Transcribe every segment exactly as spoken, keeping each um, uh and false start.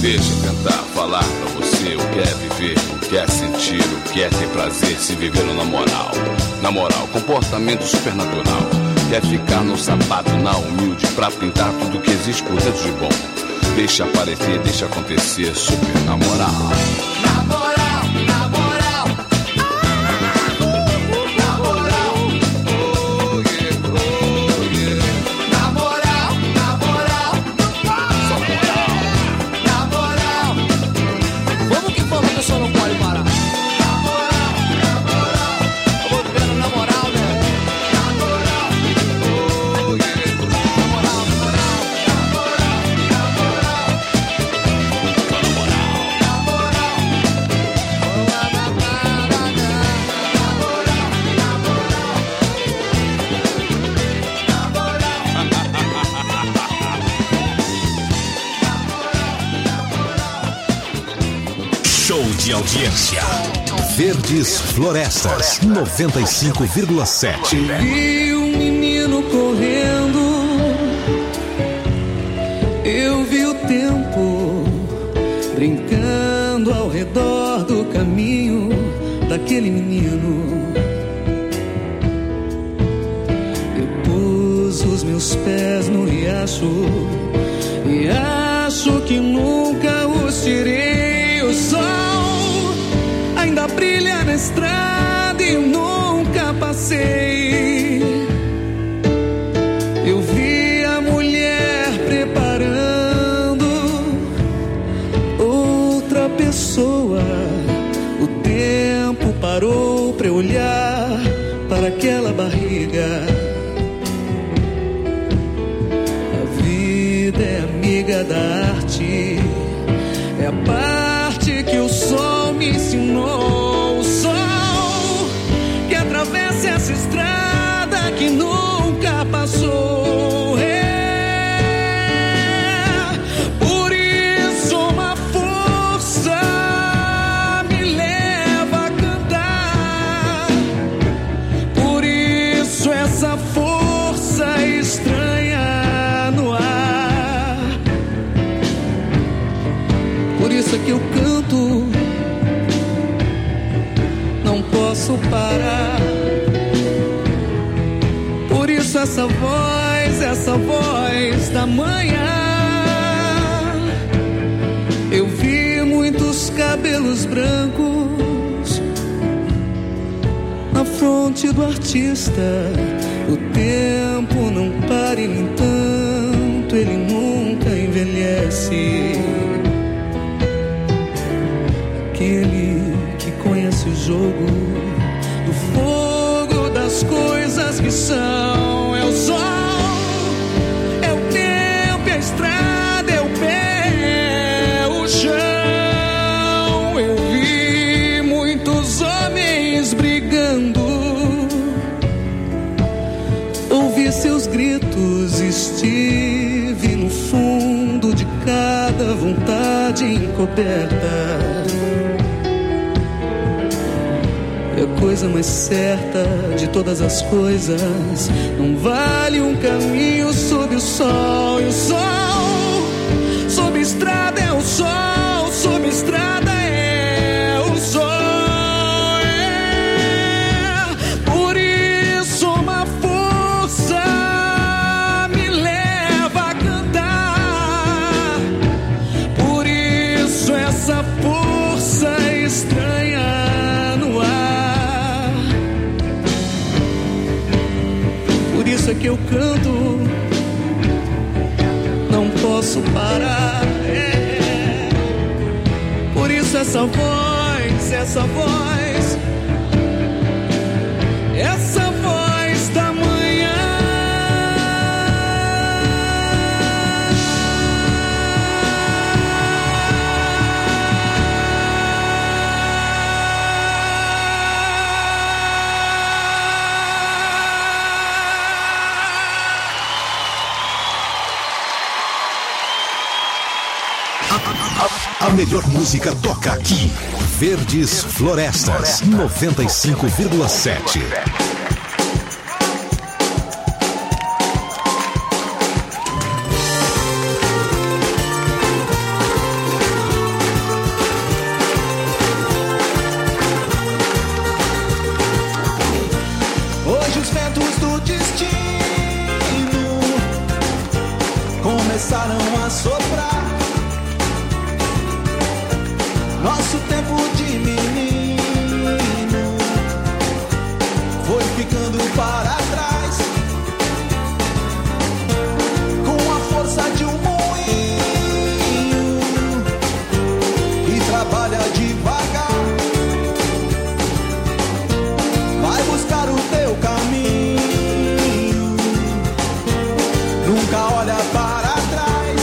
Deixa eu tentar falar pra você o que é viver, o que é sentir, o que é ter prazer, se viver na moral. Na moral, comportamento supernatural. Quer ficar no sapato, na humilde, pra pintar tudo que existe por dentro de bom. Deixa aparecer, deixa acontecer, super na moral. Na moral, na moral. De audiência. Verdes Florestas, noventa e cinco vírgula sete. Vi um menino correndo, eu vi o tempo brincando ao redor do caminho daquele menino. Eu pus os meus pés no riacho e acho que nunca os tirei. O sol ainda brilha na estrada e eu nunca passei. Eu vi a mulher preparando outra pessoa. O tempo parou pra eu olhar para aquela barriga. A vida é amiga da arte, é a parte que o sol me ensinou. O sol que atravessa essa estrada que nunca passou. É por isso uma força me leva a cantar. Por isso essa força estranha no ar. Por isso é que eu canto, não posso parar. Por isso essa voz, essa voz da manhã. Eu vi muitos cabelos brancos na fronte do artista. O tempo não para e, no entanto, ele nunca envelhece. Aquele que conhece o jogo do fogo das coisas que são. É o sol, é o tempo, é a estrada, é o pé, é o chão. Eu vi muitos homens brigando, ouvi seus gritos, estive no fundo de cada vontade encoberta. É a coisa mais certa de todas as coisas. Não vale um caminho sob o sol. E o sol sob a estrada é o sol. Sob a estrada é o sol. É por isso uma força me leva a cantar. Por isso essa força estranha no ar. Por isso é que eu canto, não posso parar. É. Por isso essa voz, essa voz, essa voz da manhã. A melhor música toca aqui. Verdes Florestas, noventa e cinco vírgula sete. Hoje os ventos do destino começaram a soprar. Nosso tempo de menino foi ficando para trás. Com a força de um moinho que trabalha devagar, vai buscar o teu caminho, nunca olha para trás.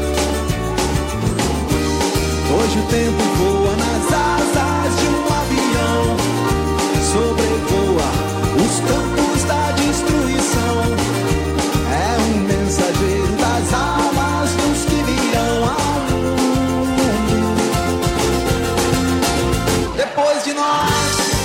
Hoje o tempo voa nas asas de um avião, sobrevoa os campos da destruição. É um mensageiro das almas dos que virão ao mundo depois de nós.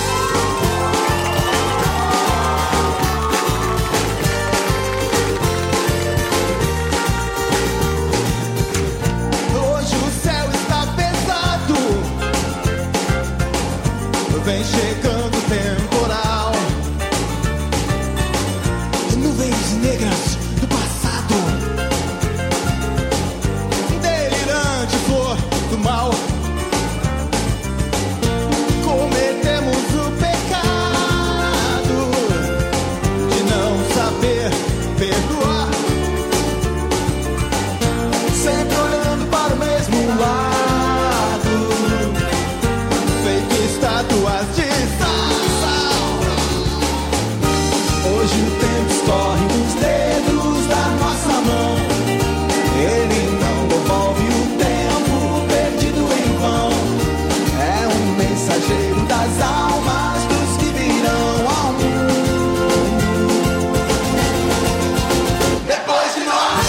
Vem chegando o temporal, nuvens negras do passado, delirante flor do mal. Cometemos o pecado de não saber perdoar, sempre olhando para o mesmo lado, feito estátuas de sal. Hoje o tempo escorre nos dedos da nossa mão. Ele não devolve o tempo perdido em vão. É um mensageiro das almas dos que virão ao mundo depois de nós.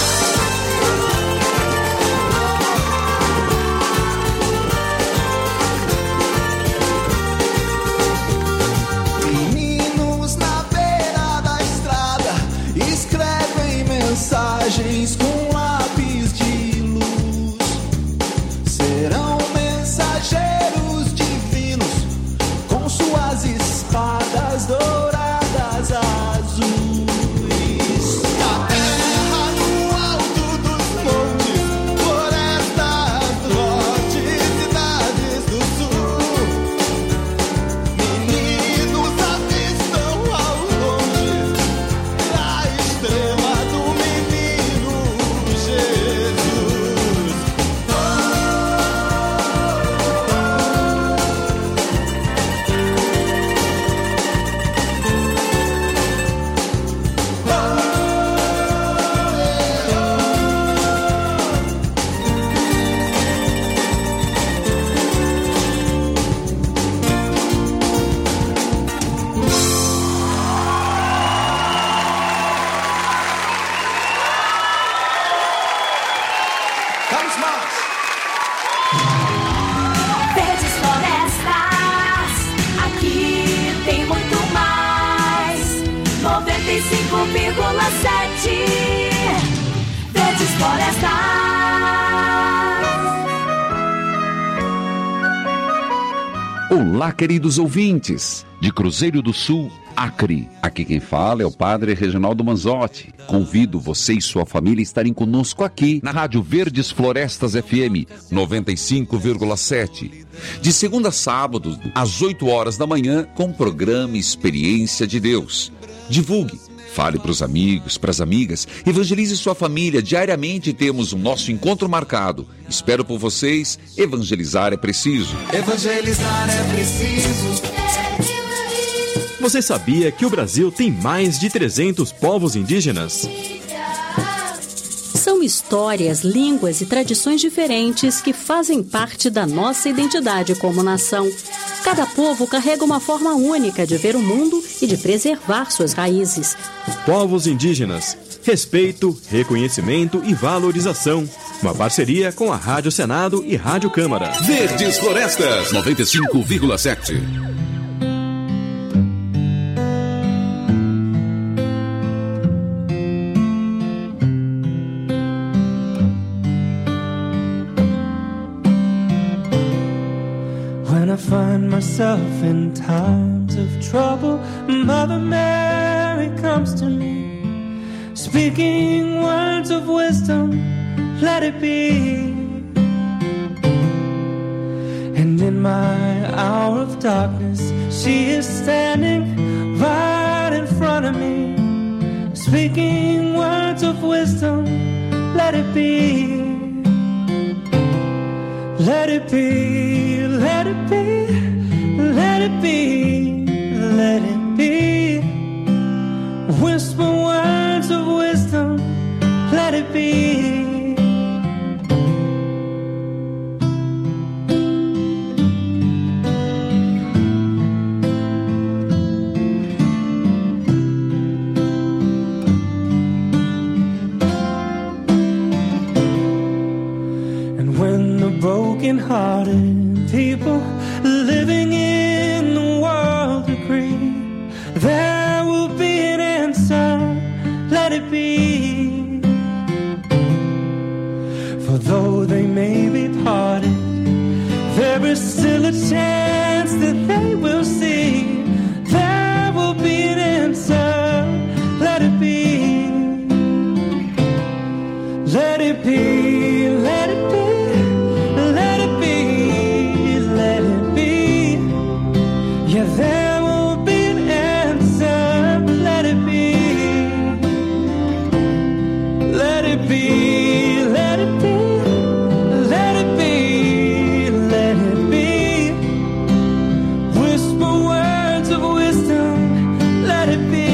Mensagens com lápis de luz serão mensageiros divinos com suas espadas douradas azuis. Na terra, no alto dos montes, florestas do norte, cidades do sul, meninos avistam ao longe a estrela do Verdes Florestas, aqui tem muito mais. noventa e cinco vírgula sete Verdes Florestas. Olá, queridos ouvintes, de Cruzeiro do Sul, Acre. Aqui quem fala é o Padre Reginaldo Manzotti. Convido você e sua família a estarem conosco aqui na Rádio Verdes Florestas F M noventa e cinco vírgula sete. De segunda a sábado, às oito horas da manhã, com o programa Experiência de Deus. Divulgue, fale para os amigos, para as amigas, evangelize sua família. Diariamente temos o nosso encontro marcado. Espero por vocês. Evangelizar é preciso. Evangelizar é preciso. Você sabia que o Brasil tem mais de trezentos povos indígenas? São histórias, línguas e tradições diferentes que fazem parte da nossa identidade como nação. Cada povo carrega uma forma única de ver o mundo e de preservar suas raízes. Povos indígenas. Respeito, reconhecimento e valorização. Uma parceria com a Rádio Senado e Rádio Câmara. Verdes Florestas noventa e cinco vírgula sete. When I find myself in times of trouble, Mother Mary comes to me, speaking words of wisdom, let it be. And in my hour of darkness, she is standing right in front of me, speaking words of wisdom, let it be. Let it be, let it be, let it be, let it be. Whisper words of wisdom, let it be. Broken-hearted people living in the world agree there will be an answer, let it be. For though they may be parted, there is still a chance that they will see. There will be an answer, let it be. Let it be, let it be. There will be an answer, let it be. Let it be, let it be, let it be, let it be. Whisper words of wisdom, let it be.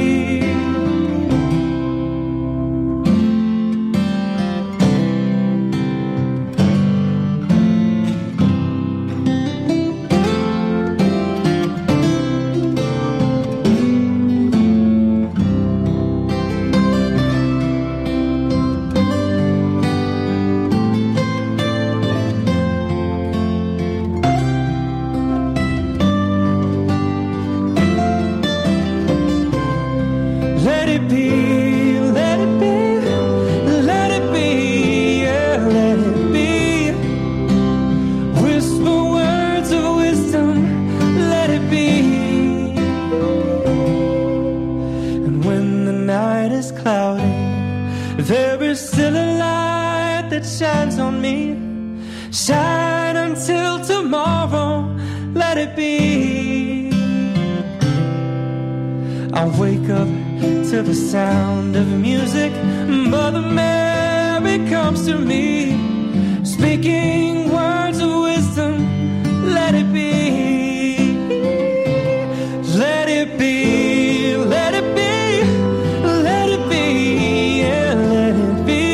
Shines on me, shine until tomorrow, let it be. I wake up to the sound of music, Mother Mary comes to me, speaking words of wisdom, let it be. Let it be, let it be, let it be, yeah, let it be.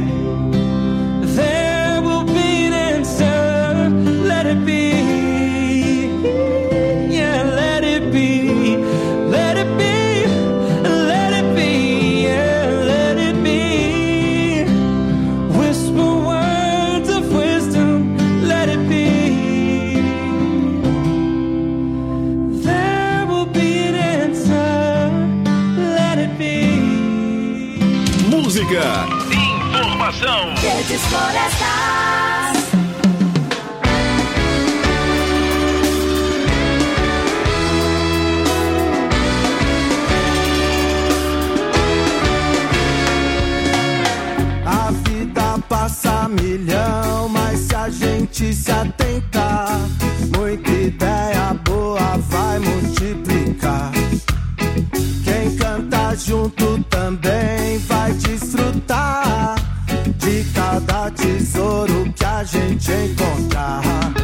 Informação. Verdes Florestas. A vida passa milhão, mas se a gente se atentar, muita ideia boa vai multiplicar. Quem canta junto também vai desfrutar de cada tesouro que a gente encontrar.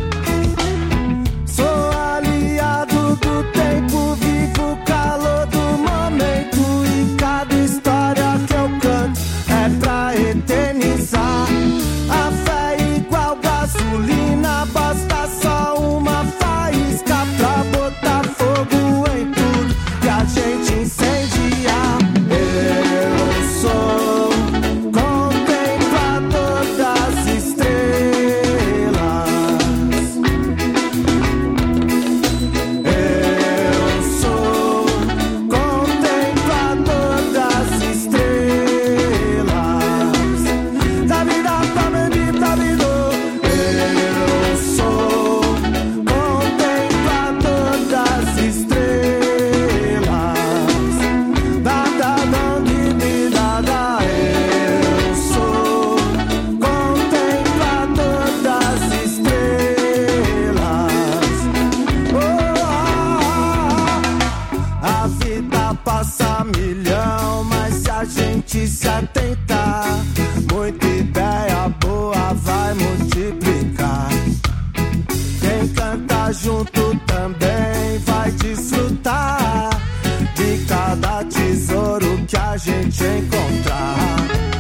Sou aliado do tempo, vivo o calor do momento, e cada história que eu canto é pra eternizar. A fé é igual gasolina, basta só uma faísca pra botar fogo em tudo que a gente incendiar. a vida passa milhão, mas se a gente se atentar, muita ideia boa vai multiplicar. Quem canta junto também vai desfrutar de cada tesouro que a gente encontrar.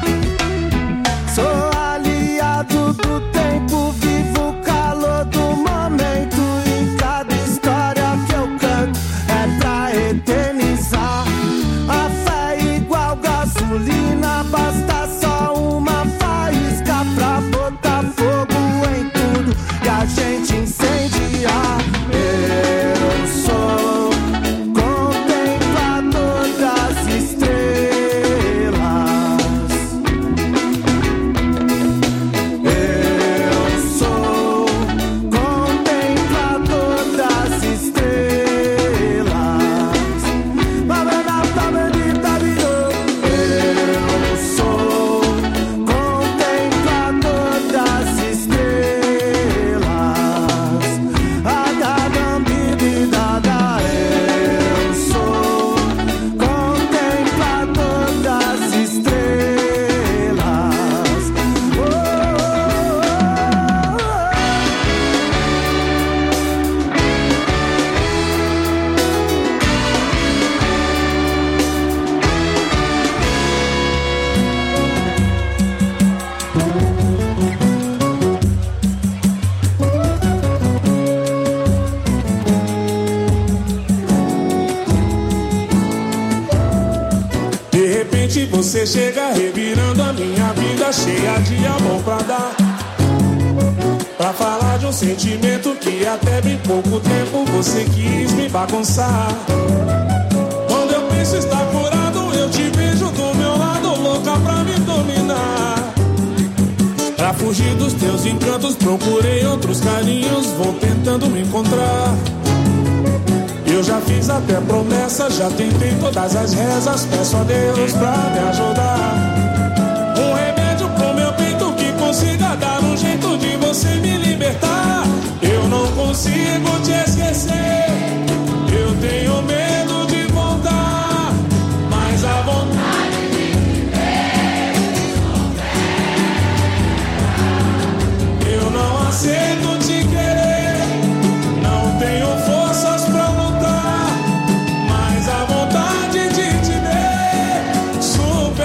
Sou aliado do tempo, vivo o calor do momento. Em cada história que eu canto é pra eternizar. A fé é igual gasolina, basta só uma faísca pra botar fogo em tudo e a gente incendiar. Eu sou contemplador das estrelas. Eu sou contemplador das estrelas. Babana, babana, virou. Eu sou contemplador das estrelas. Adadambididada. Eu sou contemplador das estrelas. Oh, oh, oh. De repente você chega revirando a minha vida cheia de amor pra dar. Pra falar de um sentimento que até bem pouco tempo você quis me bagunçar. Quando eu penso estar curado, eu te vejo do meu lado, louca pra me dominar. Pra fugir dos teus encantos, procurei outros carinhos, vou tentando me encontrar. Eu já fiz até promessa, já tentei todas as rezas, peço a Deus pra me ajudar. Um remédio pro meu peito que consiga dar um jeito de você me libertar. Eu não consigo te esquecer, eu tenho medo de voltar, mas a vontade de viver eu não aceito te querer, não tenho forças pra lutar, mas a vontade de te ver supera.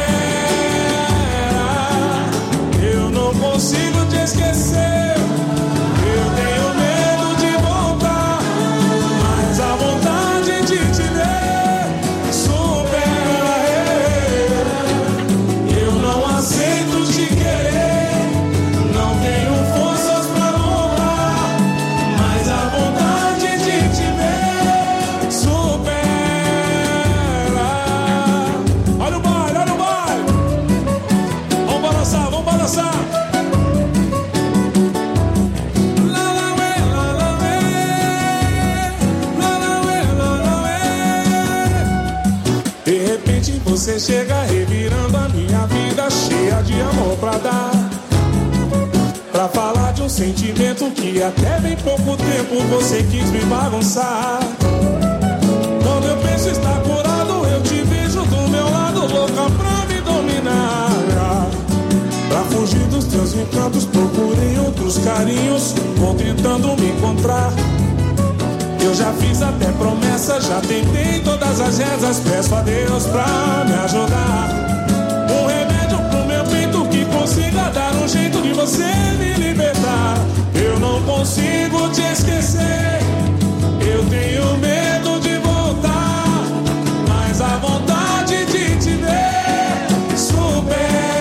Eu não consigo te esquecer, eu tenho medo de voltar, mas a vontade de te ver supera. Eu não aceito te querer, não tenho forças pra voltar, mas a vontade de te ver supera. Olha o baile, olha o baile. Vamos balançar, vamos balançar. Lá, lá, ué, lá, lá, ué. Lá, lá, ué, lá, lá, ué. De repente você chega revirando a minha vida cheia de amor pra dar. Pra falar de um sentimento que até bem pouco tempo você quis me bagunçar. Quando eu penso estar curado, eu te vejo do meu lado, louca pra me dominar. Pra fugir dos teus encantos, procurei outros carinhos, vou tentando me encontrar. Eu já fiz até promessa, já tentei todas as rezas, peço a Deus pra me ajudar. Um remédio pro meu peito que consiga dar um jeito de você me libertar. Eu não consigo te esquecer, eu tenho medo de voltar, mas a vontade de te ver supera.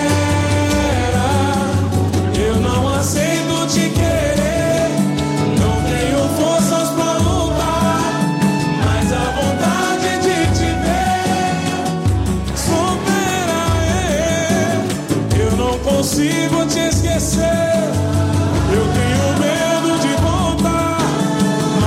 Eu não aceito te querer, não tenho forças pra lutar, mas a vontade de te ver supera. Eu não consigo te esquecer, eu tenho medo de voltar,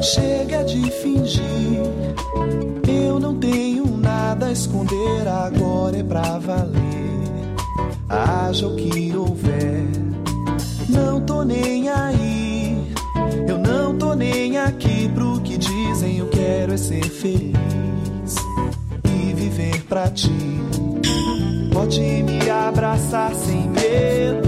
Chega de fingir, eu não tenho nada a esconder, agora é pra valer. Haja o que houver, não tô nem aí. Eu não tô nem aqui pro que dizem, eu quero é ser feliz e viver pra ti. Pode me abraçar sem medo,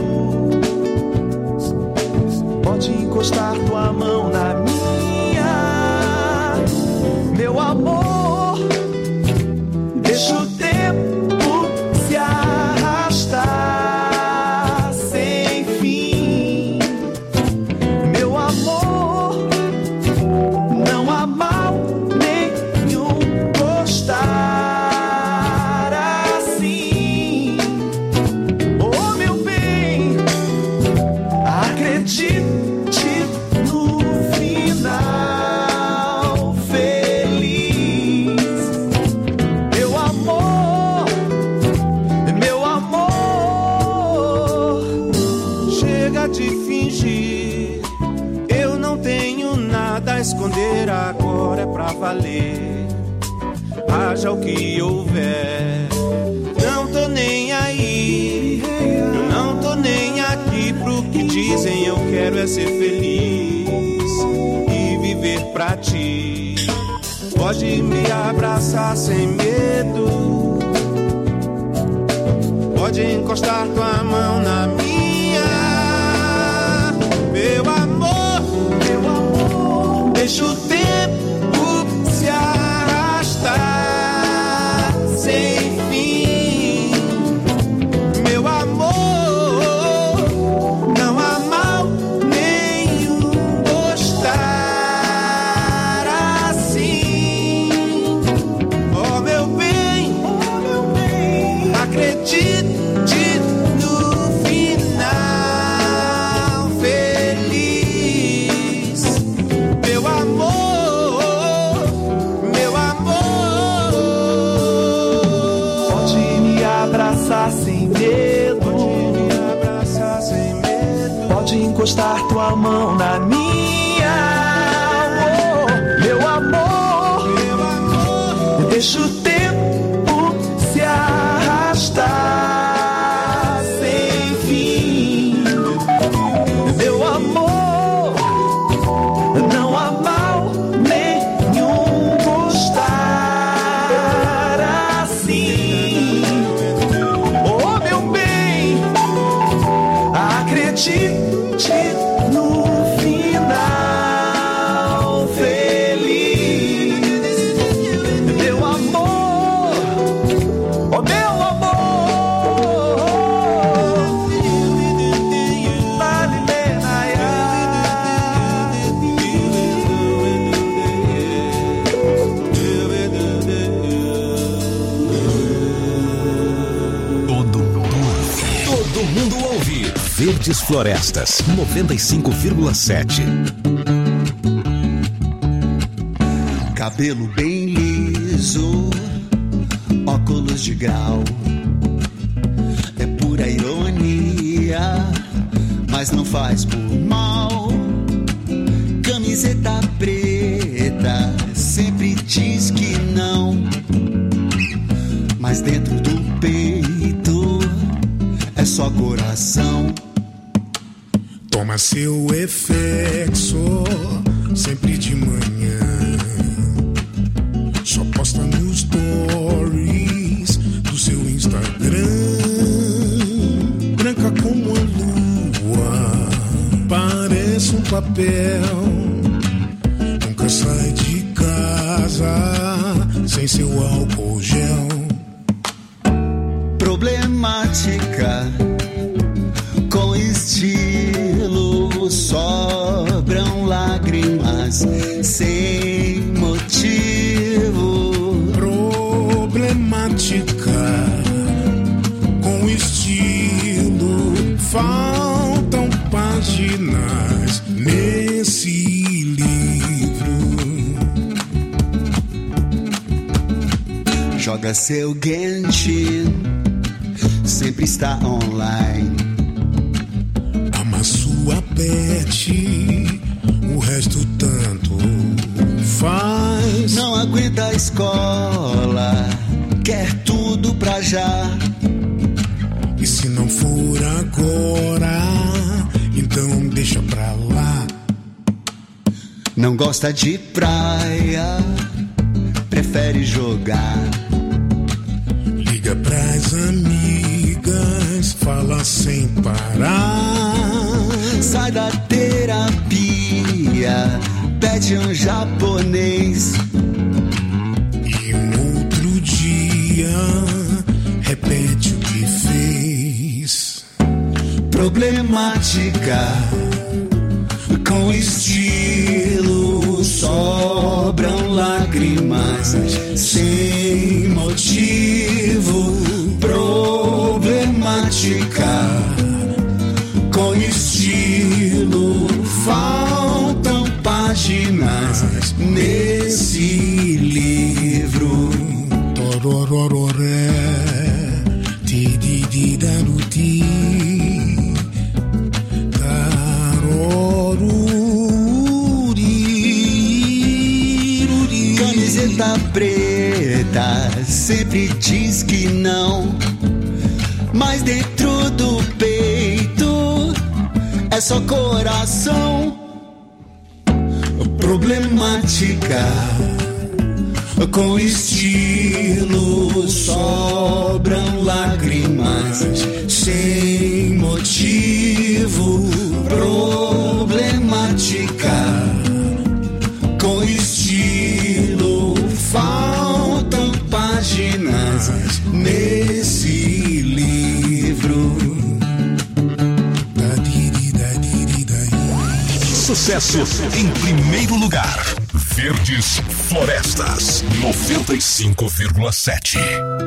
pode encostar tua mão na minha, meu amor. Deixa o tempo se arrastar sem fim, meu amor. Não há mal nenhum gostar assim. Oh, meu bem, acredite no final feliz, meu amor, meu amor. Chega de fingir, eu não tenho nada a esconder, agora é pra valer. Haja o que houver, não tô nem aí. Eu não tô nem aqui pro que dizem, eu quero é ser feliz e viver pra ti. Pode me abraçar sem medo, pode encostar tua mão na minha, meu amor, meu amor. Deixa o tempo se arrastar sem fim, meu amor. Não há mal nenhum gostar assim. Oh, meu bem, acredite no final feliz, meu amor, meu amor. Pode me abraçar sem medo, pode me abraçar sem medo, pode encostar tua mão na minha, oh, meu amor, meu amor. Deixa o tempo se arrastar sem fim, meu amor. Não há mal nenhum gostar assim. Oh, meu bem, acredite no final feliz, meu amor. Oh, meu amor. Todo mundo ouve. Todo mundo ouve. Verdes Florestas, noventa e cinco vírgula sete. Cabelo bem liso, óculos de grau, é pura ironia, mas não faz por mal. Camiseta preta, sempre diz que não, mas dentro do peito é só coração. Toma seu efexo sempre de manhã, só posta nos stories do seu Instagram. Branca como a lua, parece um papel. Nunca sai de casa sem seu álcool gel. Problemática, com estilo, sobram lágrimas sem motivo. Problemática, com estilo, faltam páginas nesse livro. Joga seu Genshin, sempre está online. Ama sua pet, o resto tanto escola, quer tudo pra já. E se não for agora, então deixa pra lá. Não gosta de praia, prefere jogar. Liga pras amigas, fala sem parar. Sai da terapia, pede um japonês. E um outro dia, repete o que fez. Problemática, com estilo, sobram lágrimas sem motivo. Problemática, com estilo, faltam páginas nesse livro. Tororororé, ti di di da du ti. Camiseta preta sempre diz que não, mas dentro do peito é só coração. Problemática, com estilo, sobram lágrimas sem motivo. Problemática, com estilo, faltam páginas nesse livro. Sucesso em primeiro lugar. Verdes Florestas, noventa e cinco vírgula sete.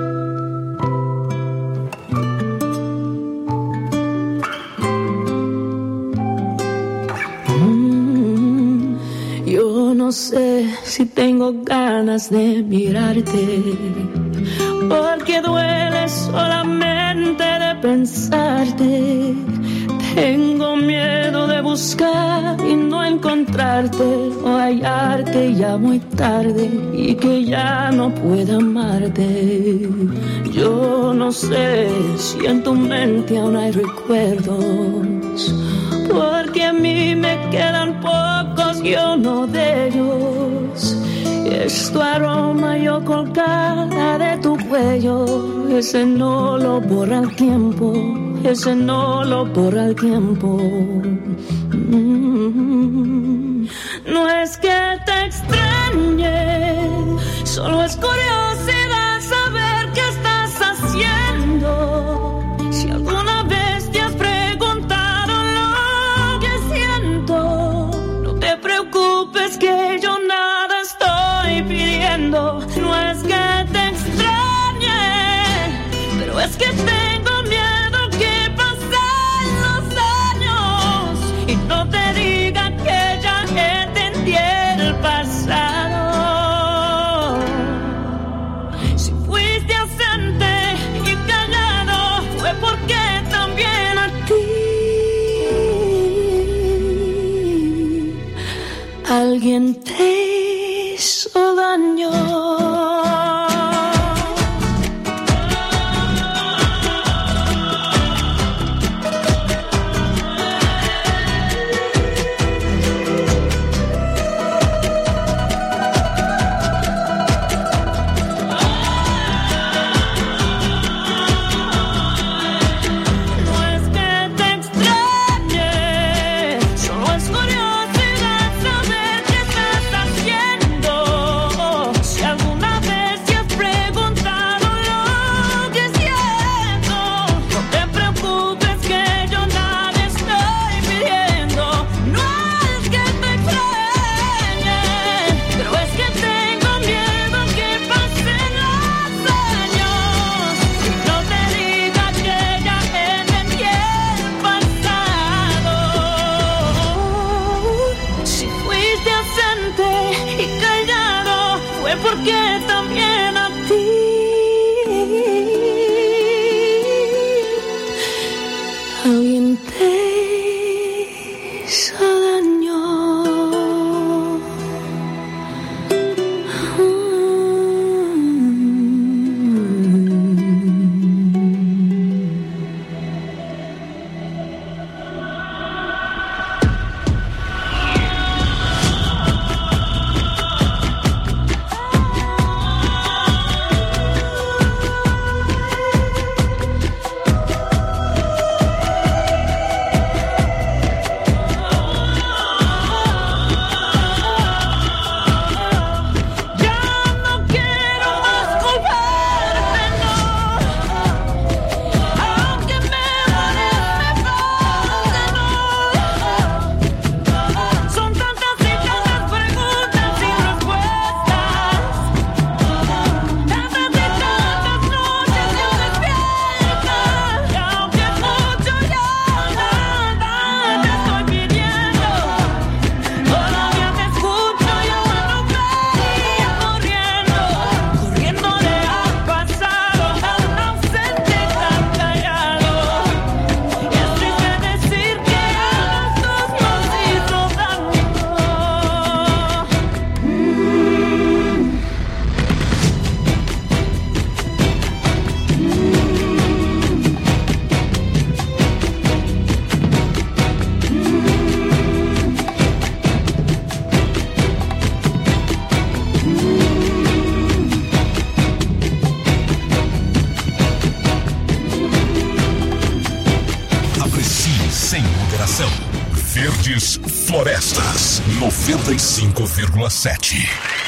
Yo no sé si tengo ganas de mirarte, porque duele solamente de pensarte. Tengo miedo de buscar y no encontrarte, o hallarte ya muy tarde y que ya no pueda amarte. Yo no sé si en tu mente aún hay recuerdos, porque a mí me quedan pocos y uno de ellos es tu aroma yo colgada de tu cuello. Ese no lo borra el tiempo, ese no lo borra el tiempo. Mm-hmm. No es que te extrañe, solo es curiosidad saber qué estás haciendo. Si alguna vez te has preguntado lo que siento, no te preocupes que yo nada estoy pidiendo. No es que te extrañe, pero es que tengo miedo que pasen los años y no te diga que ya entendí el pasado. Si fuiste ausente y callado fue porque también a ti alguien te hizo daño. Porque también a ti alguien te hizo daño. Mm. Verdes Florestas, noventa e cinco vírgula sete.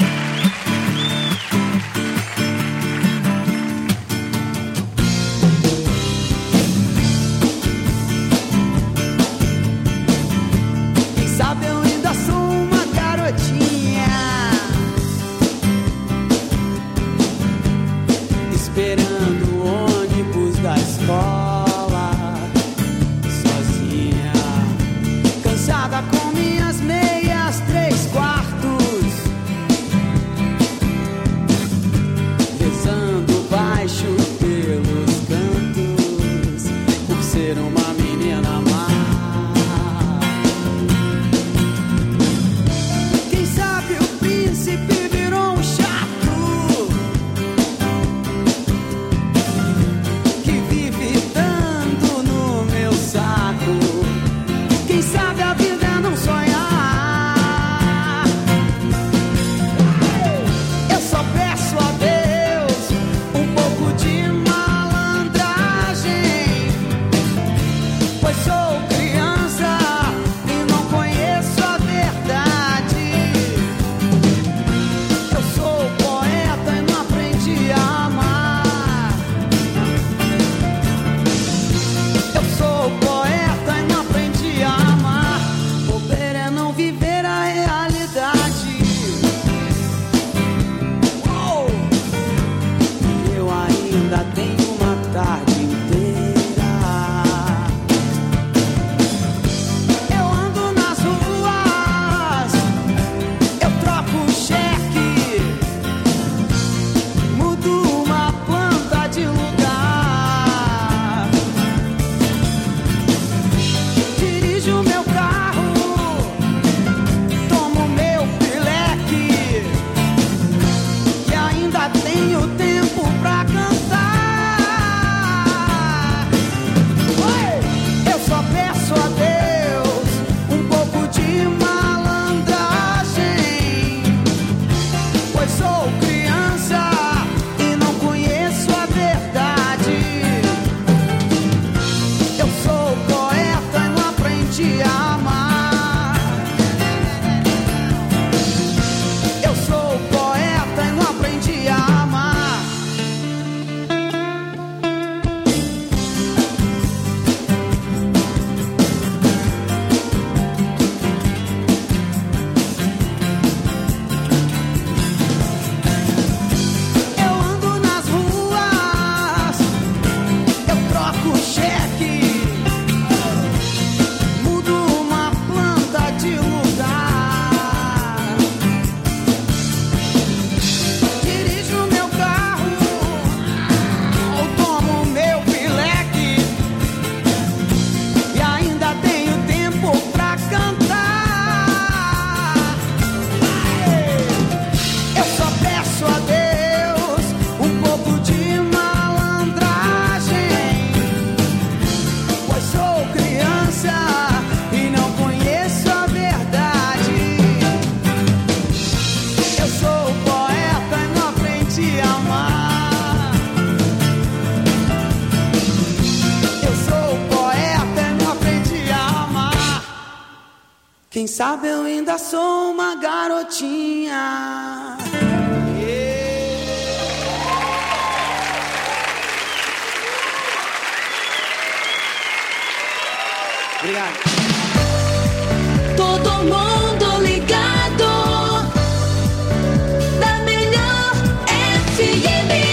Quem sabe eu ainda sou uma garotinha. Obrigado. Todo mundo ligado na melhor F M.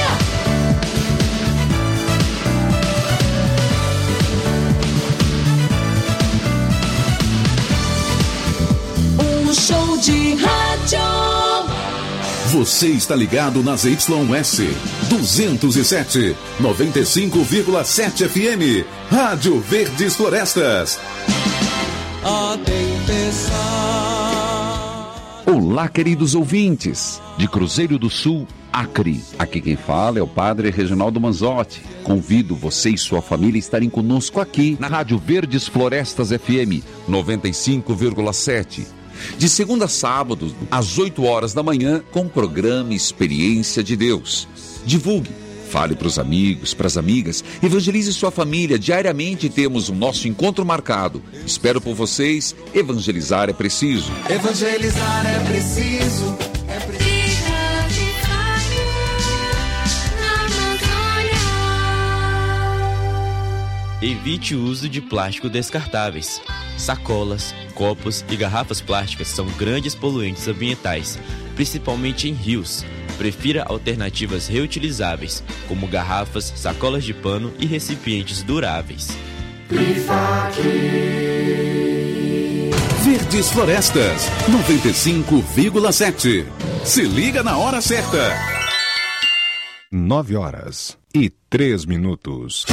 Um show de rádio. Você está ligado nas Y S duzentos e sete, noventa e cinco vírgula sete F M, Rádio Verdes Florestas. A tempestade. Olá, queridos ouvintes de Cruzeiro do Sul, Acre. Aqui quem fala é o Padre Reginaldo Manzotti. Convido você e sua família a estarem conosco aqui na Rádio Verdes Florestas F M noventa e cinco vírgula sete. De segunda a sábado, às oito horas da manhã, com o programa Experiência de Deus. Divulgue, Fale para os amigos, para as amigas, evangelize sua família. Diariamente temos o nosso encontro marcado. Espero por vocês. Evangelizar é preciso. Evangelizar é preciso. É preciso. Evite o uso de plástico descartáveis. Sacolas, copos e garrafas plásticas são grandes poluentes ambientais, principalmente em rios. Prefira alternativas reutilizáveis, como garrafas, sacolas de pano e recipientes duráveis. Verdes Florestas, noventa e cinco vírgula sete. Se liga na hora certa. Nove horas e três minutos.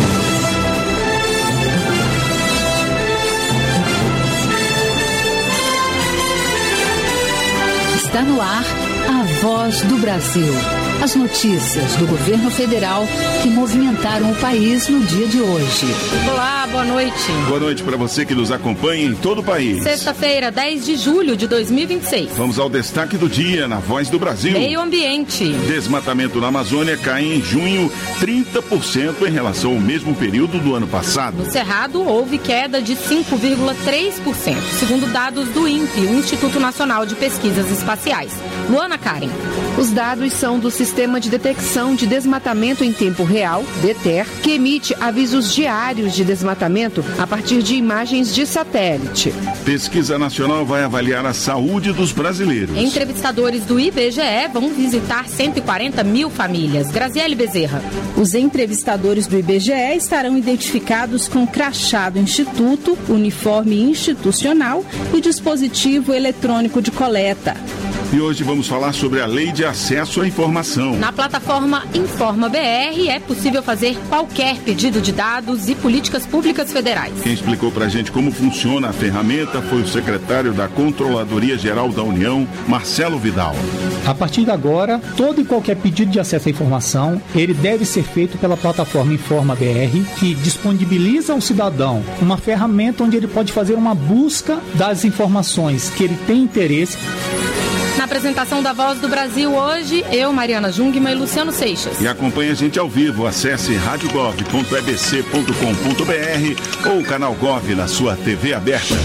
Está no ar a Voz do Brasil. As notícias do governo federal que movimentaram o país no dia de hoje. Olá, boa noite. Boa noite para você que nos acompanha em todo o país. Sexta-feira, dez de julho de dois mil e vinte e seis. Vamos ao destaque do dia na Voz do Brasil. Meio ambiente. Desmatamento na Amazônia cai em junho trinta por cento em relação ao mesmo período do ano passado. No Cerrado, houve queda de cinco vírgula três por cento, segundo dados do INPE, o Instituto Nacional de Pesquisas Espaciais. Luana Karen. Os dados são do Sistema de Detecção de Desmatamento em Tempo Real, DETER, que emite avisos diários de desmatamento a partir de imagens de satélite. Pesquisa Nacional vai avaliar a saúde dos brasileiros. Entrevistadores do I B G E vão visitar cento e quarenta mil famílias. Graziele Bezerra. Os entrevistadores do I B G E estarão identificados com crachá do Instituto, uniforme institucional e dispositivo eletrônico de coleta. E hoje vamos falar sobre a Lei de Acesso à Informação. Na plataforma Informa B R é possível fazer qualquer pedido de dados e políticas públicas federais. Quem explicou pra gente como funciona a ferramenta foi o secretário da Controladoria Geral da União, Marcelo Vidal. A partir de agora, todo e qualquer pedido de acesso à informação, ele deve ser feito pela plataforma Informa B R, que disponibiliza ao cidadão uma ferramenta onde ele pode fazer uma busca das informações que ele tem interesse. Na apresentação da Voz do Brasil hoje, eu, Mariana Jungmann e Luciano Seixas. E acompanhe a gente ao vivo. Acesse rádio gov ponto e b c ponto com ponto b r ou o canal Gov na sua T V aberta.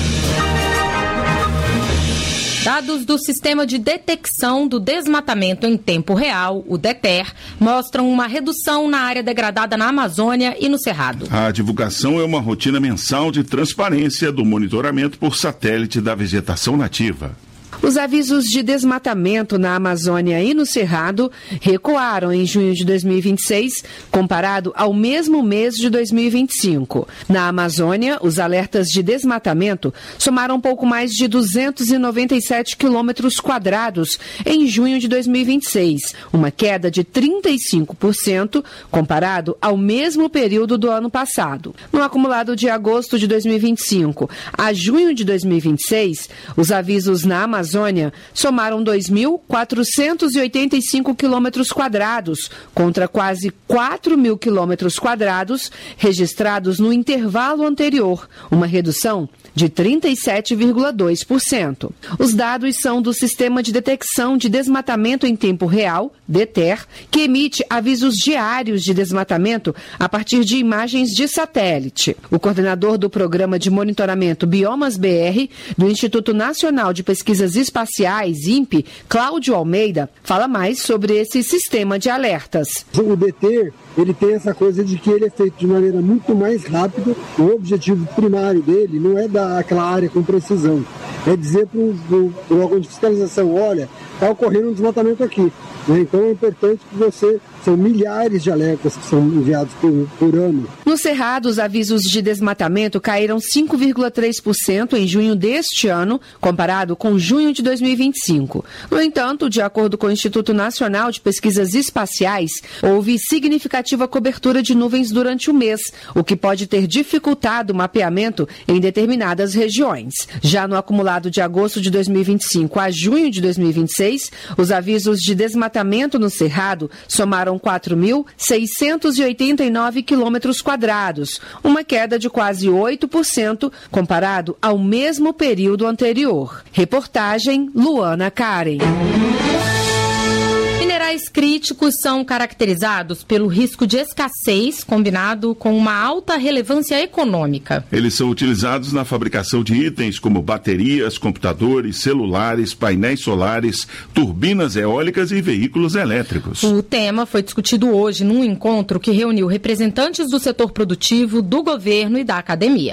Dados do Sistema de Detecção do Desmatamento em Tempo Real, o DETER, mostram uma redução na área degradada na Amazônia e no Cerrado. A divulgação é uma rotina mensal de transparência do monitoramento por satélite da vegetação nativa. Os avisos de desmatamento na Amazônia e no Cerrado recuaram em junho de dois mil e vinte e seis, comparado ao mesmo mês de dois mil e vinte e cinco. Na Amazônia, os alertas de desmatamento somaram pouco mais de duzentos e noventa e sete quilômetros quadrados em junho de dois mil e vinte e seis, uma queda de trinta e cinco por cento comparado ao mesmo período do ano passado. No acumulado de agosto de dois mil e vinte e cinco a junho de dois mil e vinte e seis, os avisos na Amazônia Amazônia somaram dois mil quatrocentos e oitenta e cinco quilômetros quadrados, contra quase quatro mil quilômetros quadrados registrados no intervalo anterior, uma redução de trinta e sete vírgula dois por cento. Os dados são do Sistema de Detecção de Desmatamento em Tempo Real, DETER, que emite avisos diários de desmatamento a partir de imagens de satélite. O coordenador do Programa de Monitoramento Biomas B R, do Instituto Nacional de Pesquisas Espaciais, INPE, Cláudio Almeida, fala mais sobre esse sistema de alertas. O DETER, ele tem essa coisa de que ele é feito de maneira muito mais rápida. O objetivo primário dele não é dar aquela área com precisão, é dizer para o órgão de fiscalização, olha, está ocorrendo um desmatamento aqui. Então é importante que você... São milhares de alertas que são enviados por, por ano. No Cerrado, os avisos de desmatamento caíram cinco vírgula três por cento em junho deste ano, comparado com junho de dois mil e vinte e cinco. No entanto, de acordo com o Instituto Nacional de Pesquisas Espaciais, houve significativa cobertura de nuvens durante o mês, o que pode ter dificultado o mapeamento em determinadas regiões. Já no acumulado de agosto de dois mil e vinte e cinco a junho de dois mil e vinte e seis, os avisos de desmatamento no Cerrado somaram quatro mil seiscentos e oitenta e nove quilômetros quadrados, uma queda de quase oito por cento comparado ao mesmo período anterior. Reportagem Luana Karen. Minerais minerais críticos são caracterizados pelo risco de escassez combinado com uma alta relevância econômica. Eles são utilizados na fabricação de itens como baterias, computadores, celulares, painéis solares, turbinas eólicas e veículos elétricos. O tema foi discutido hoje num encontro que reuniu representantes do setor produtivo, do governo e da academia.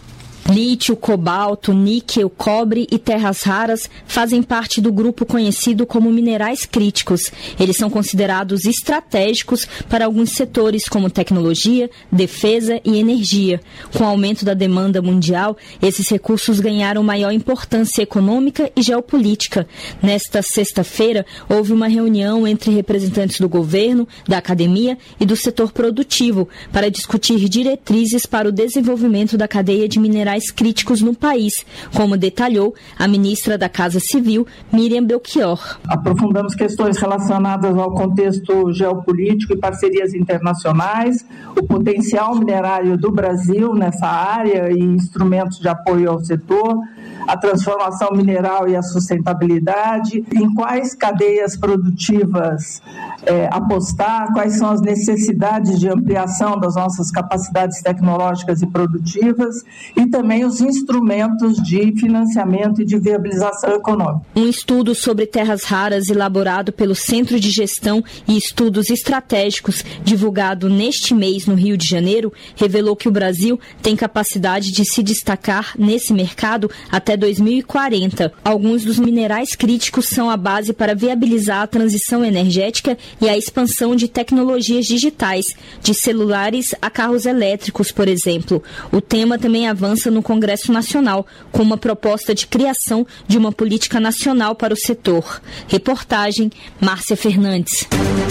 Lítio, cobalto, níquel, cobre e terras raras fazem parte do grupo conhecido como minerais críticos. Eles são considerados estratégicos para alguns setores como tecnologia, defesa e energia. Com o aumento da demanda mundial, esses recursos ganharam maior importância econômica e geopolítica. Nesta sexta-feira, houve uma reunião entre representantes do governo, da academia e do setor produtivo para discutir diretrizes para o desenvolvimento da cadeia de minerais críticos no país, como detalhou a ministra da Casa Civil, Miriam Belchior. Aprofundamos questões relacionadas ao contexto geopolítico e parcerias internacionais, o potencial minerário do Brasil nessa área e instrumentos de apoio ao setor, a transformação mineral e a sustentabilidade, em quais cadeias produtivas é, apostar, quais são as necessidades de ampliação das nossas capacidades tecnológicas e produtivas e também os instrumentos de financiamento e de viabilização econômica. Um estudo sobre terras raras elaborado pelo Centro de Gestão e Estudos Estratégicos, divulgado neste mês no Rio de Janeiro, revelou que o Brasil tem capacidade de se destacar nesse mercado até dois mil e quarenta. Alguns dos minerais críticos são a base para viabilizar a transição energética e a expansão de tecnologias digitais, de celulares a carros elétricos, por exemplo. O tema também avança no Congresso Nacional, com uma proposta de criação de uma política nacional para o setor. Reportagem, Márcia Fernandes.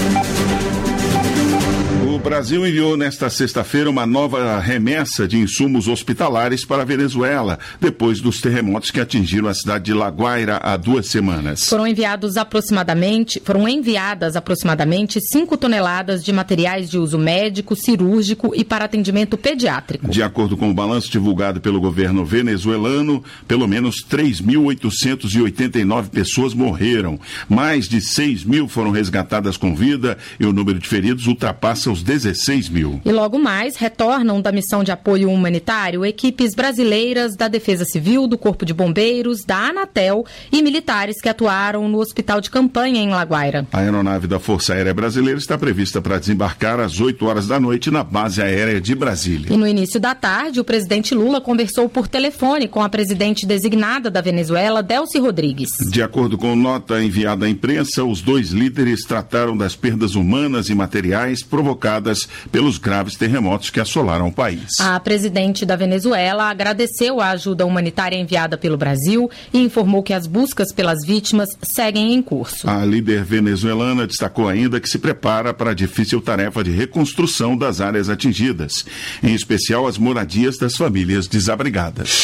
O Brasil enviou nesta sexta-feira uma nova remessa de insumos hospitalares para a Venezuela, depois dos terremotos que atingiram a cidade de La Guaira há duas semanas. Foram enviados aproximadamente, foram enviadas aproximadamente cinco toneladas de materiais de uso médico, cirúrgico e para atendimento pediátrico. De acordo com o balanço divulgado pelo governo venezuelano, pelo menos três mil oitocentas e oitenta e nove pessoas morreram. Mais de seis mil foram resgatadas com vida e o número de feridos ultrapassa os dezesseis mil. E logo mais retornam da missão de apoio humanitário equipes brasileiras da Defesa Civil, do Corpo de Bombeiros, da Anatel e militares que atuaram no hospital de campanha em La Guaira. A aeronave da Força Aérea Brasileira está prevista para desembarcar às oito horas da noite na base aérea de Brasília. E no início da tarde, o presidente Lula conversou por telefone com a presidente designada da Venezuela, Delcy Rodrigues. De acordo com nota enviada à imprensa, os dois líderes trataram das perdas humanas e materiais provocadas pelos graves terremotos que assolaram o país. A presidente da Venezuela agradeceu a ajuda humanitária enviada pelo Brasil e informou que as buscas pelas vítimas seguem em curso. A líder venezuelana destacou ainda que se prepara para a difícil tarefa de reconstrução das áreas atingidas, em especial as moradias das famílias desabrigadas.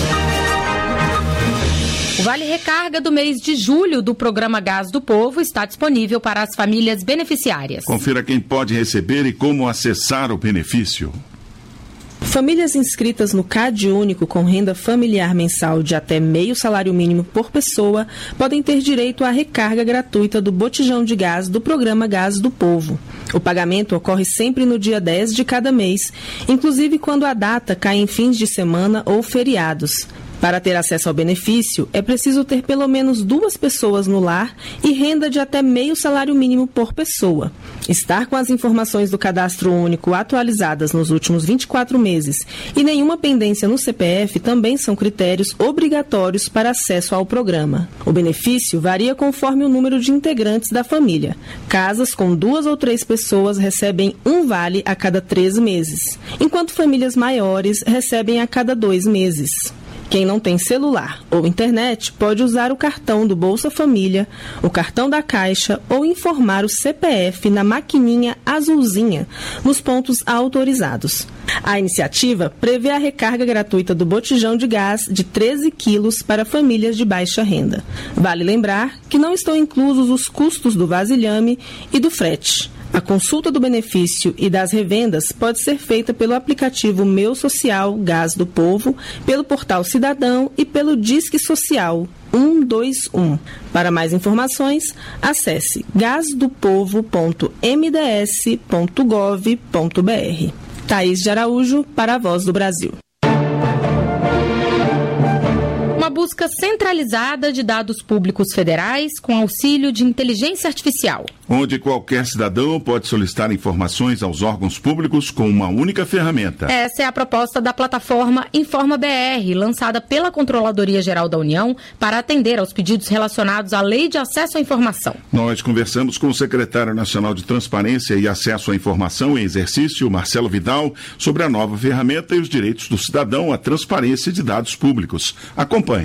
O Vale Recarga do mês de julho do programa Gás do Povo está disponível para as famílias beneficiárias. Confira quem pode receber e como acessar o benefício. Famílias inscritas no C A D Único com renda familiar mensal de até meio salário mínimo por pessoa podem ter direito à recarga gratuita do botijão de gás do programa Gás do Povo. O pagamento ocorre sempre no dia dez de cada mês, inclusive quando a data cai em fins de semana ou feriados. Para ter acesso ao benefício, é preciso ter pelo menos duas pessoas no lar e renda de até meio salário mínimo por pessoa. Estar com as informações do Cadastro Único atualizadas nos últimos vinte e quatro meses e nenhuma pendência no C P F também são critérios obrigatórios para acesso ao programa. O benefício varia conforme o número de integrantes da família. Casas com duas ou três pessoas recebem um vale a cada três meses, enquanto famílias maiores recebem a cada dois meses. Quem não tem celular ou internet pode usar o cartão do Bolsa Família, o cartão da Caixa ou informar o C P F na maquininha azulzinha nos pontos autorizados. A iniciativa prevê a recarga gratuita do botijão de gás de treze quilos para famílias de baixa renda. Vale lembrar que não estão inclusos os custos do vasilhame e do frete. A consulta do benefício e das revendas pode ser feita pelo aplicativo Meu Social Gás do Povo, pelo Portal Cidadão e pelo Disque Social um dois um. Para mais informações, acesse gasdopovo ponto m d s ponto gov ponto b r. Thaís de Araújo, para a Voz do Brasil. Uma busca centralizada de dados públicos federais com auxílio de inteligência artificial. Onde qualquer cidadão pode solicitar informações aos órgãos públicos com uma única ferramenta. Essa é a proposta da plataforma Informa B R, lançada pela Controladoria Geral da União para atender aos pedidos relacionados à Lei de Acesso à Informação. Nós conversamos com o secretário nacional de Transparência e Acesso à Informação em Exercício, Marcelo Vidal, sobre a nova ferramenta e os direitos do cidadão à transparência de dados públicos. Acompanhe.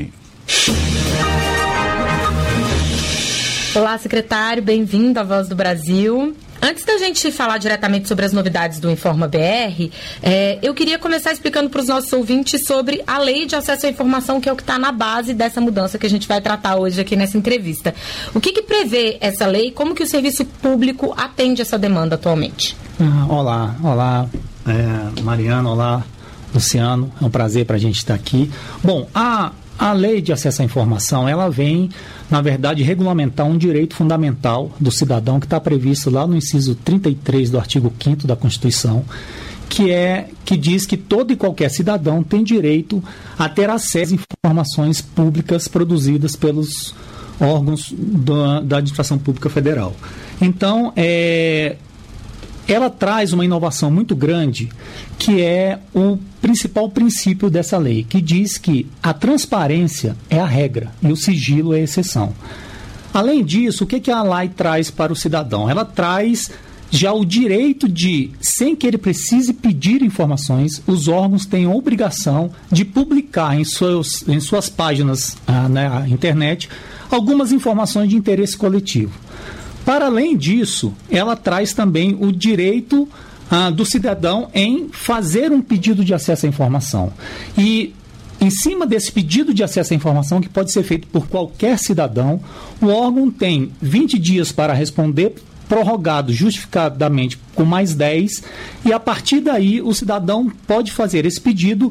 Olá, secretário, bem-vindo à Voz do Brasil. Antes da gente falar diretamente sobre as novidades do Informa B R, é, eu queria começar explicando para os nossos ouvintes sobre a Lei de Acesso à Informação, que é o que está na base dessa mudança que a gente vai tratar hoje aqui nessa entrevista. O que, que prevê essa lei e como que o serviço público atende essa demanda atualmente? Ah, olá, olá, é, Mariana, olá, Luciano, é um prazer para a gente estar aqui. Bom, a... A Lei de Acesso à Informação, ela vem, na verdade, regulamentar um direito fundamental do cidadão que está previsto lá no inciso trinta e três do artigo quinto da Constituição, que, é, que diz que todo e qualquer cidadão tem direito a ter acesso às informações públicas produzidas pelos órgãos da, da administração pública federal. Então, é... ela traz uma inovação muito grande, que é o principal princípio dessa lei, que diz que a transparência é a regra e o sigilo é a exceção. Além disso, o que, que a lei traz para o cidadão? Ela traz já o direito de, sem que ele precise pedir informações, os órgãos têm a obrigação de publicar em, seus, em suas páginas ah, na internet algumas informações de interesse coletivo. Para além disso, ela traz também o direito ah, do cidadão em fazer um pedido de acesso à informação. E, em cima desse pedido de acesso à informação, que pode ser feito por qualquer cidadão, o órgão tem vinte dias para responder, prorrogado justificadamente com mais dez, e a partir daí o cidadão pode fazer esse pedido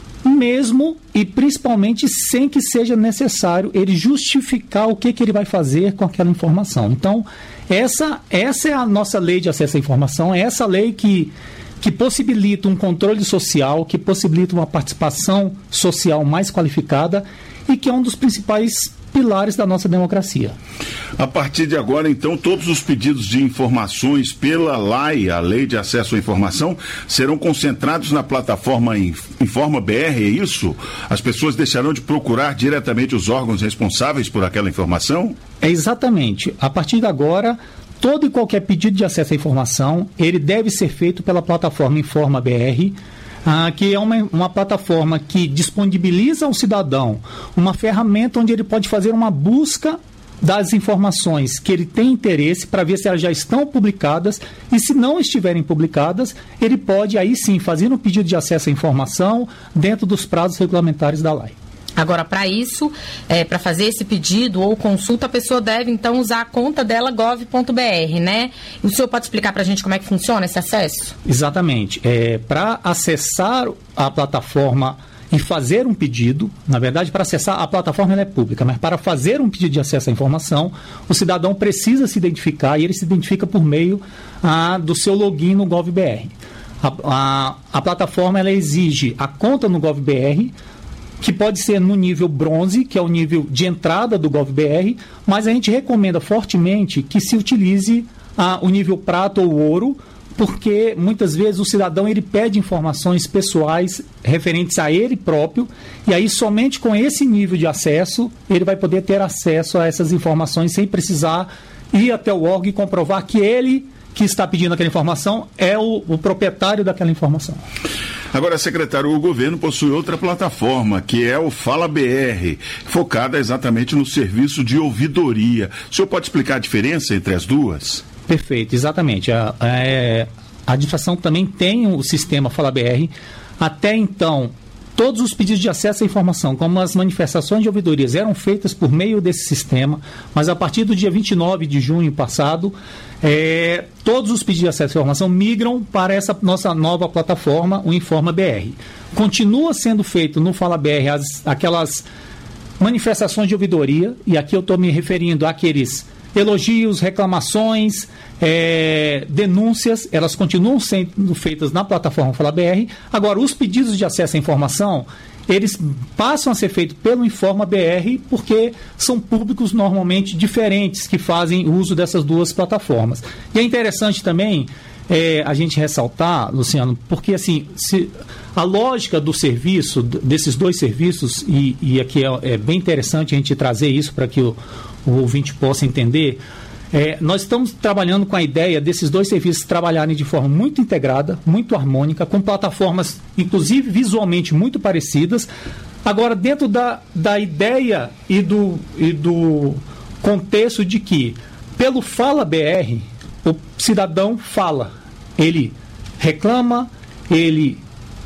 mesmo e principalmente sem que seja necessário ele justificar o que, que ele vai fazer com aquela informação. Então, essa, essa é a nossa lei de acesso à informação, é essa lei que, que possibilita um controle social, que possibilita uma participação social mais qualificada e que é um dos principais pilares da nossa democracia. A partir de agora, então, todos os pedidos de informações pela L A I, a Lei de Acesso à Informação, serão concentrados na plataforma Informa B R, é isso? As pessoas deixarão de procurar diretamente os órgãos responsáveis por aquela informação? É exatamente. A partir de agora, todo e qualquer pedido de acesso à informação, ele deve ser feito pela plataforma Informa B R, Ah, que é uma, uma plataforma que disponibiliza ao cidadão uma ferramenta onde ele pode fazer uma busca das informações que ele tem interesse para ver se elas já estão publicadas, e se não estiverem publicadas, ele pode aí sim fazer um pedido de acesso à informação dentro dos prazos regulamentares da lei. Agora, para isso, é, para fazer esse pedido ou consulta, a pessoa deve, então, usar a conta dela gov ponto b r, né? E o senhor pode explicar para a gente como é que funciona esse acesso? Exatamente. É, para acessar a plataforma e fazer um pedido, na verdade, para acessar a plataforma ela é pública, mas para fazer um pedido de acesso à informação, o cidadão precisa se identificar, e ele se identifica por meio ah, do seu login no gov ponto b r. A, a, a plataforma ela exige a conta no gov ponto b r, que pode ser no nível bronze, que é o nível de entrada do gov ponto b r, mas a gente recomenda fortemente que se utilize ah, o nível prata ou ouro, porque muitas vezes o cidadão ele pede informações pessoais referentes a ele próprio, e aí somente com esse nível de acesso ele vai poder ter acesso a essas informações sem precisar ir até o órgão e comprovar que ele que está pedindo aquela informação é o, o proprietário daquela informação. Agora, secretário, o governo possui outra plataforma, que é o Fala B R, focada exatamente no serviço de ouvidoria. O senhor pode explicar a diferença entre as duas? Perfeito, exatamente. A, a, a administração também tem o sistema Fala B R. Até então, todos os pedidos de acesso à informação, como as manifestações de ouvidorias, eram feitas por meio desse sistema, mas a partir do dia vinte e nove de junho passado, é, todos os pedidos de acesso à informação migram para essa nossa nova plataforma, o Informa B R. Continua sendo feito no Fala B R as, aquelas manifestações de ouvidoria, e aqui eu estou me referindo àqueles elogios, reclamações, é, denúncias, elas continuam sendo feitas na plataforma Fala B R. Agora, os pedidos de acesso à informação, eles passam a ser feitos pelo Informa B R, porque são públicos normalmente diferentes que fazem uso dessas duas plataformas. E é interessante também é, a gente ressaltar, Luciano, porque assim, se, a lógica do serviço, desses dois serviços, e, e aqui é, é bem interessante a gente trazer isso para que o, o ouvinte possa entender. É, nós estamos trabalhando com a ideia desses dois serviços trabalharem de forma muito integrada, muito harmônica, com plataformas, inclusive visualmente muito parecidas. Agora, dentro da, da ideia e do, e do contexto de que, pelo Fala B R, o cidadão fala, ele reclama, ele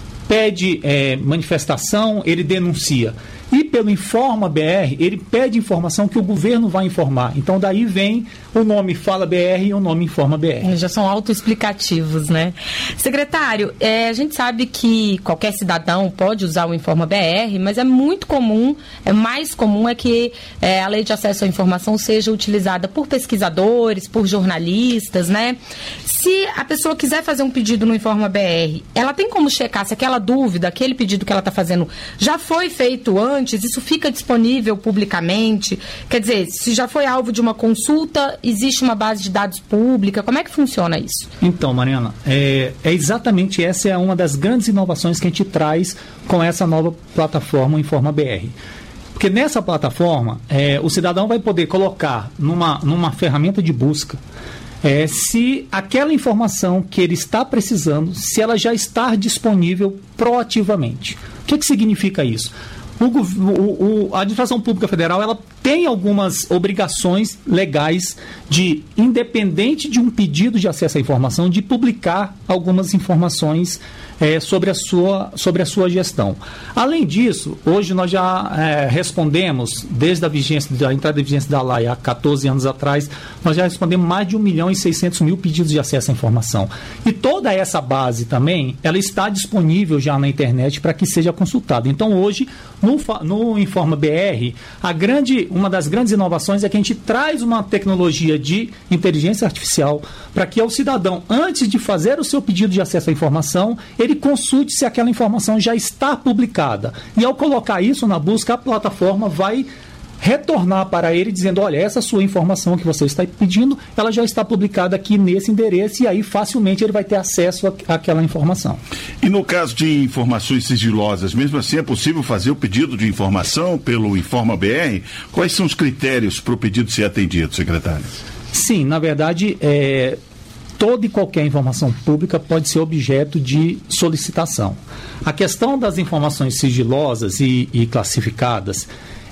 pede é, manifestação, ele denuncia. E pelo Informa B R, ele pede informação que o governo vai informar. Então, daí vem o nome Fala B R e o nome Informa B R. Já são autoexplicativos, né? Secretário, é, a gente sabe que qualquer cidadão pode usar o Informa B R, mas é muito comum, é mais comum é que é, a lei de acesso à informação seja utilizada por pesquisadores, por jornalistas, né? Se a pessoa quiser fazer um pedido no Informa B R, ela tem como checar se aquela dúvida, aquele pedido que ela está fazendo, já foi feito antes? Isso fica disponível publicamente? Quer dizer, se já foi alvo de uma consulta, existe uma base de dados pública? Como é que funciona isso? Então, Mariana, é, é exatamente essa é uma das grandes inovações que a gente traz com essa nova plataforma Informa B R. Porque nessa plataforma, é, o cidadão vai poder colocar numa, numa ferramenta de busca é, se aquela informação que ele está precisando, se ela já está disponível proativamente. O que, que significa isso? O, o, o, a administração pública federal ela tem algumas obrigações legais de, independente de um pedido de acesso à informação, de publicar algumas informações é, sobre, a sua, sobre a sua gestão. Além disso, hoje nós já é, respondemos, desde a, vigência, da entrada em vigência da lei há catorze anos atrás, nós já respondemos mais de um milhão e seiscentos mil pedidos de acesso à informação. E toda essa base também, ela está disponível já na internet para que seja consultada. Então, hoje, no, no Informa B R, a grande, uma das grandes inovações é que a gente traz uma tecnologia de inteligência artificial para que o cidadão, antes de fazer o seu pedido de acesso à informação, ele consulte se aquela informação já está publicada. E ao colocar isso na busca, a plataforma vai retornar para ele dizendo, olha, essa sua informação que você está pedindo, ela já está publicada aqui nesse endereço, e aí facilmente ele vai ter acesso àquela informação. E no caso de informações sigilosas, mesmo assim é possível fazer o pedido de informação pelo Informa B R? Quais são os critérios para o pedido ser atendido, secretário? Sim, na verdade, é, toda e qualquer informação pública pode ser objeto de solicitação. A questão das informações sigilosas e, e classificadas,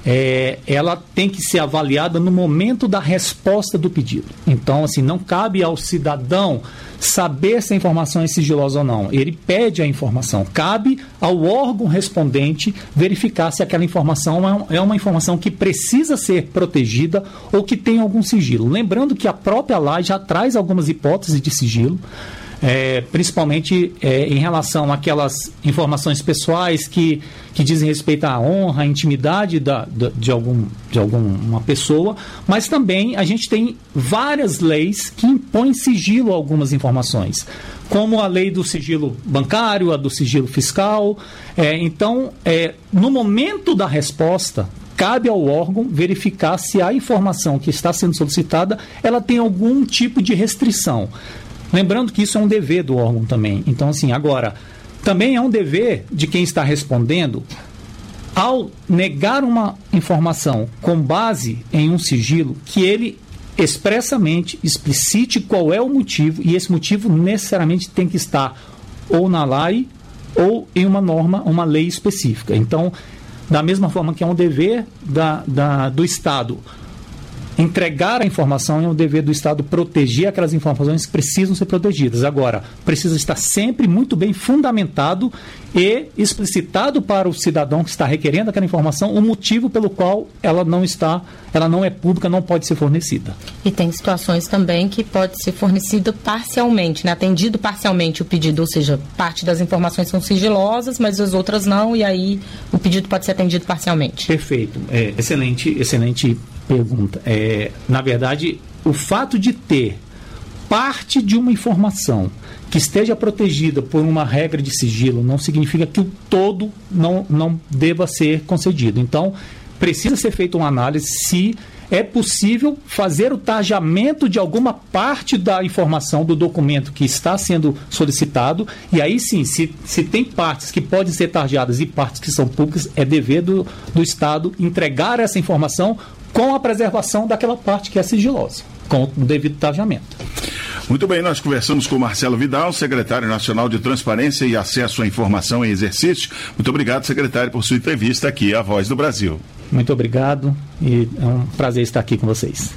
É, ela tem que ser avaliada no momento da resposta do pedido. Então, assim, não cabe ao cidadão saber se a informação é sigilosa ou não. Ele pede a informação. Cabe ao órgão respondente verificar se aquela informação é uma informação que precisa ser protegida ou que tem algum sigilo. Lembrando que a própria lei já traz algumas hipóteses de sigilo, É, principalmente é, em relação àquelas informações pessoais que, que dizem respeito à honra, à intimidade da, da, de, algum, de alguma pessoa, mas também a gente tem várias leis que impõem sigilo a algumas informações, como a lei do sigilo bancário, a do sigilo fiscal. É, então, é, no momento da resposta, cabe ao órgão verificar se a informação que está sendo solicitada ela tem algum tipo de restrição. Lembrando que isso é um dever do órgão também. Então, assim, agora, também é um dever de quem está respondendo, ao negar uma informação com base em um sigilo, que ele expressamente explicite qual é o motivo, e esse motivo necessariamente tem que estar ou na lei ou em uma norma, uma lei específica. Então, da mesma forma que é um dever da, da, do Estado entregar a informação é um dever do Estado proteger aquelas informações que precisam ser protegidas. Agora, precisa estar sempre muito bem fundamentado e explicitado para o cidadão que está requerendo aquela informação o motivo pelo qual ela não está, ela não é pública, não pode ser fornecida. E tem situações também que pode ser fornecida parcialmente, né? Atendido parcialmente o pedido, ou seja, parte das informações são sigilosas, mas as outras não, e aí o pedido pode ser atendido parcialmente. Perfeito. É, excelente, excelente pergunta. É, na verdade, o fato de ter parte de uma informação que esteja protegida por uma regra de sigilo não significa que o todo não, não deva ser concedido. Então, precisa ser feita uma análise se é possível fazer o tarjamento de alguma parte da informação do documento que está sendo solicitado, e aí sim, se, se tem partes que podem ser tarjadas e partes que são públicas, é dever do, do Estado entregar essa informação com a preservação daquela parte que é sigilosa, com o devido tarjamento. Muito bem, nós conversamos com Marcelo Vidal, secretário nacional de Transparência e Acesso à Informação em Exercício. Muito obrigado, secretário, por sua entrevista aqui à Voz do Brasil. Muito obrigado e é um prazer estar aqui com vocês.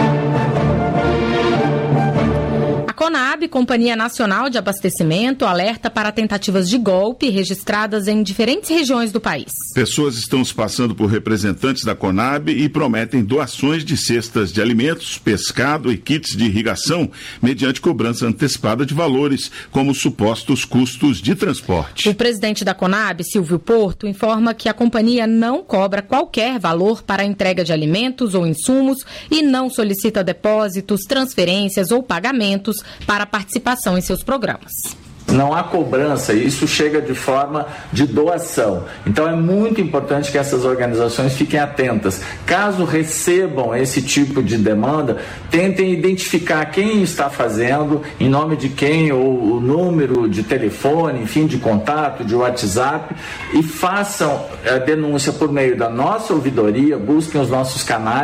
A Conab, Companhia Nacional de Abastecimento, alerta para tentativas de golpe registradas em diferentes regiões do país. Pessoas estão se passando por representantes da Conab e prometem doações de cestas de alimentos, pescado e kits de irrigação mediante cobrança antecipada de valores, como supostos custos de transporte. O presidente da Conab, Silvio Porto, informa que a companhia não cobra qualquer valor para a entrega de alimentos ou insumos e não solicita depósitos, transferências ou pagamentos para participação em seus programas. Não há cobrança, isso chega de forma de doação. Então é muito importante que essas organizações fiquem atentas. Caso recebam esse tipo de demanda, tentem identificar quem está fazendo, em nome de quem, ou o número de telefone, enfim, de contato, de WhatsApp, e façam a denúncia por meio da nossa ouvidoria, busquem os nossos canais.